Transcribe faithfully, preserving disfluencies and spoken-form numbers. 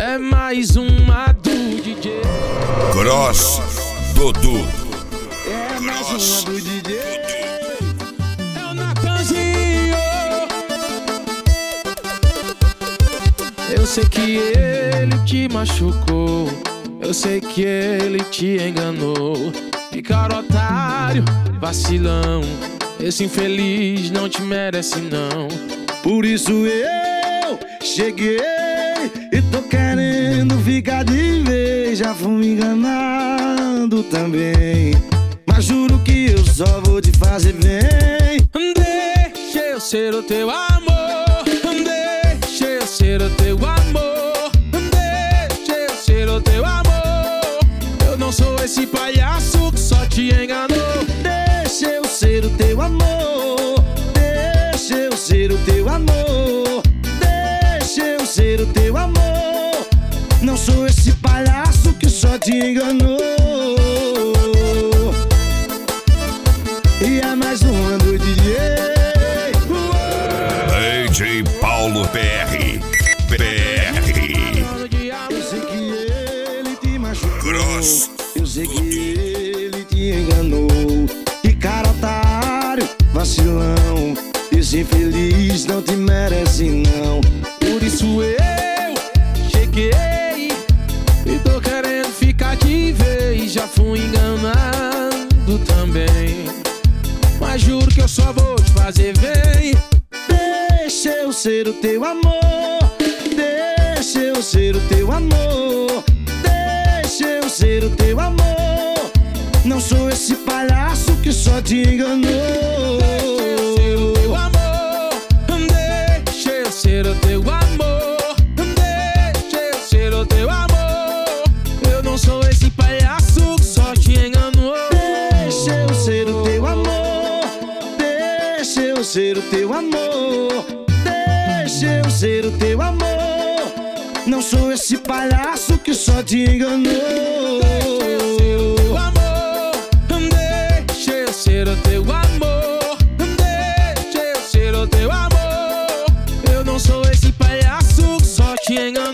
É mais uma do D J Cross Dudu. É mais uma do D J. É o Natanzinho. Eu sei que ele te machucou, eu sei que ele te enganou. E cara, otário, vacilão, esse infeliz não te merece não. Por isso eu cheguei e tô querendo ficar de vez. Já fui me enganando também, mas juro que eu só vou te fazer bem. Deixa eu ser o teu amor, deixa eu ser o teu amor, deixa eu ser o teu amor. Eu não sou esse palhaço que só te enganou. Deixa eu ser o teu amor, deixa eu ser o teu amor, deixa eu ser o teu amor. Não sou esse palhaço que só te enganou. E é mais uma do D J D J Paulo P R. P R. Eu sei que ele te machucou, Cross. eu sei que ele te enganou. E cara, otário, vacilão, esse infeliz não te merece não. Por isso eu cheguei e tô querendo ficar de vez. Já fui enganado também, mas juro que eu só vou te fazer bem. Deixa eu ser o teu amor, deixa eu ser o teu amor, deixa eu ser o teu amor. Não sou esse palhaço que só te enganou. Deixa eu ser o teu amor, deixa eu ser o teu amor. Eu não sou esse palhaço que só te enganou. Deixa eu ser o teu amor, deixa eu ser o teu amor, deixa eu ser o teu amor. Não sou esse palhaço que só te enganou. Deixa eu ser o teu amor, deixa eu ser o teu amor. Eu não sou esse palhaço que só te enganou.